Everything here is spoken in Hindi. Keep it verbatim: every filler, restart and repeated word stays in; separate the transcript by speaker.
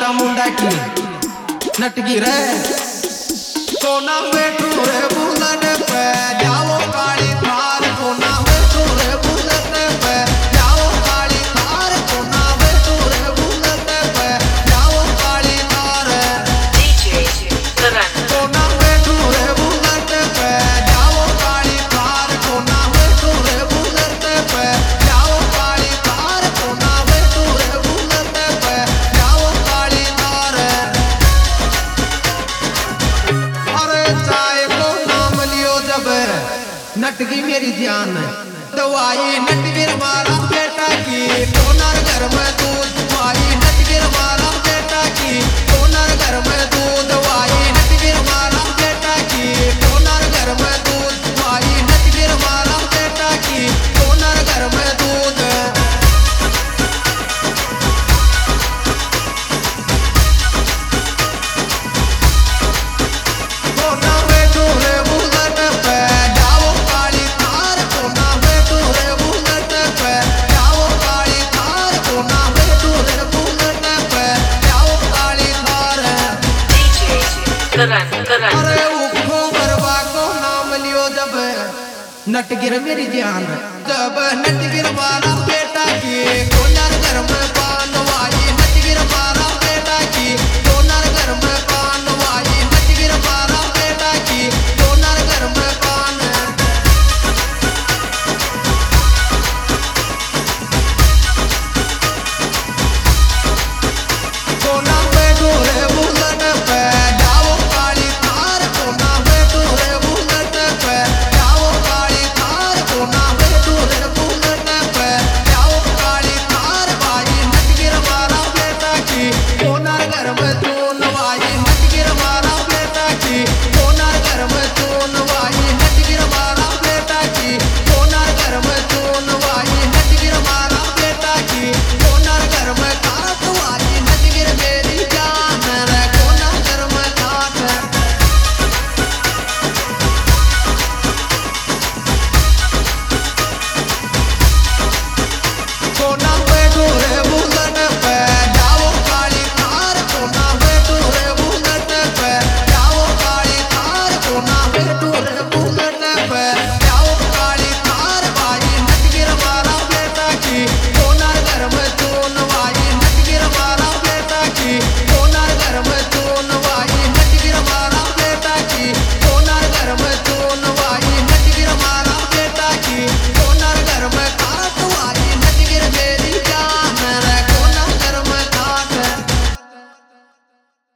Speaker 1: छोटा मुंडा की नटगी रे कोना बैठू रे बुलेट पे जाओ काली थार कोना बैठू रे बुलेट पे जाओ काली थार कोना बैठू रे बुलेट पे जाओ काली थार
Speaker 2: डीजे करण
Speaker 1: कोना बैठू रे बुलेट पे जाओ काली थार कोना बैठू रे बुलेट पे जाओ काली थार कोना बैठू रे बुलेट पे जाओ काली थार अरे चाय को नाम लियो जब नटगी मेरी जान दवाई नटगिर मारा बेटा की डोनर घर में दूध दवाई नटगिर मारा बेटा की डोनर घर में दूध दवाई नटगिर मारा बेटा की डोनर घर में दूध दवाई नटगिर मारा बेटा की डोनर घर में दूध कोना बैठू रे बुलेट पे जाओ काली थार कोना बैठू रे बुलेट पे जाओ काली थार कोना बैठू रे बुलेट पे जाओ काली थार
Speaker 2: डीजे करण करण
Speaker 1: अरे उखो गरबा को नाम लियो जब नटगिर मेरी जान जब नटगिर वाला बेटा की कोना घर में